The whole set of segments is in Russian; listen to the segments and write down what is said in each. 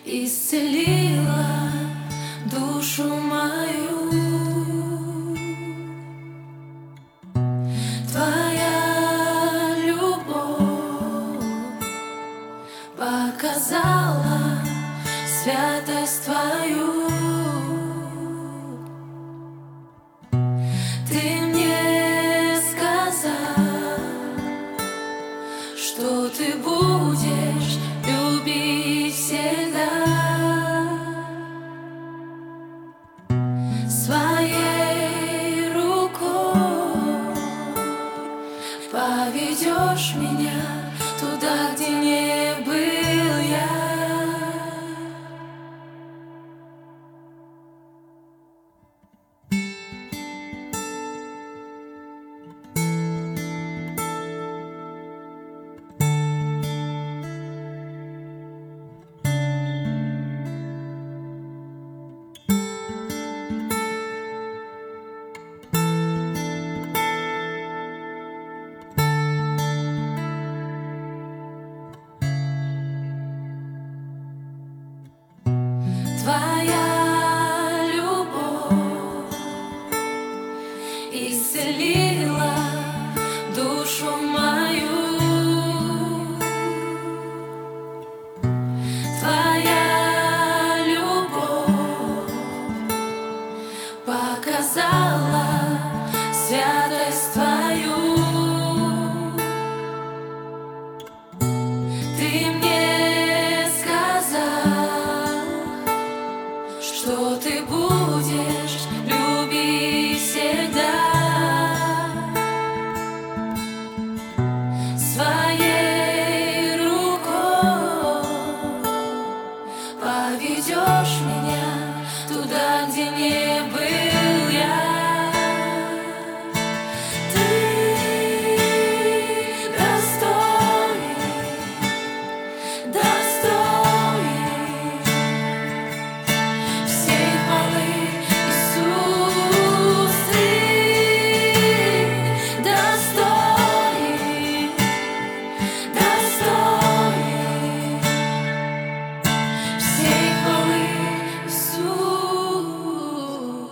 исцелила душу мою. Твоя любовь показала святость Твою. Ты мне сказал, что Ты будешь любить всегда. Своей рукой поведешь меня туда, где не был я. Твоя любовь исцелила душу мою. Твоя любовь показала святость Твою. Ты мне сказал, что Ты будешь любить всегда. Своей рукой поведешь меня туда, где не был я. Ты достоин, достоин всей хвалы, Иисус. Ты достоин, достоин всей хвалы, Иисус.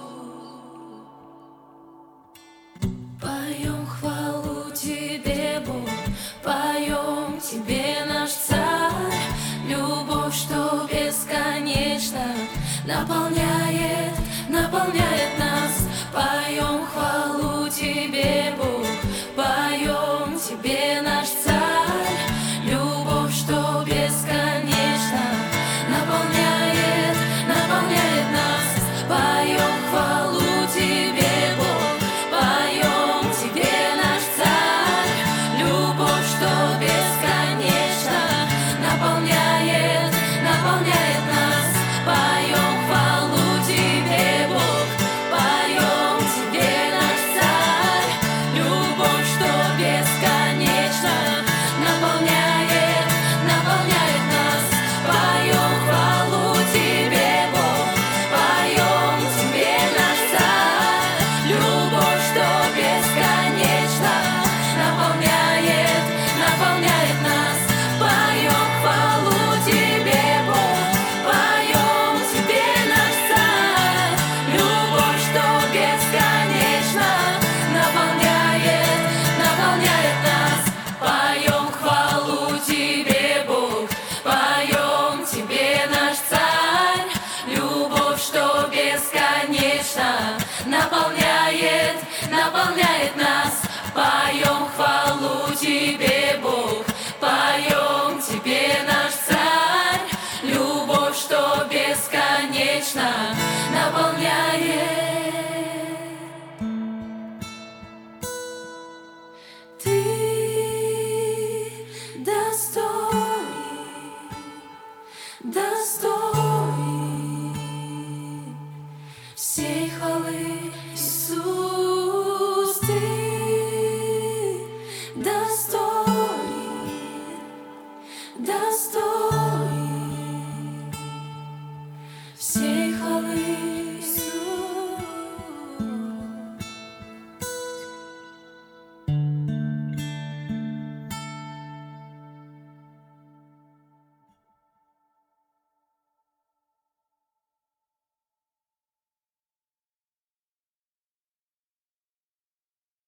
Поем хвалу Тебе, Бог, поем Тебе, наш Царь. Любовь, что бесконечно наполняет, наполняет нас. Поем хвалу Тебе, Бог, поем Тебе, наш Царь. Любовь, что бесконечно наполняет, наполняет нас. Поем хвалу Тебе, Бог, поем Тебе, наш Царь. Любовь, что бесконечно наполняет, наполняет нас. Поем хвалу Тебе, Бог, поем Тебе, наш Царь. Любовь, что бесконечно наполняет, наполняет нас. Поем хвалу Тебе, Бог, поем Тебе, наш Царь. Любовь, что бесконечно наполняет, наполняет нас. Поем хвалу Тебе, Бог, поем Тебе, наш Царь. Любовь, что бесконечно наполняет, наполняет нас. Поем хвалу Тебе, Бог, поем Тебе, наш Царь. Любовь, что бесконечно наполняет, наполняет нас. Поем хвалу Тебе, Бог, поем Тебе, наш Царь. Любовь, что бесконечно наполняет. Ты достоин, достоин.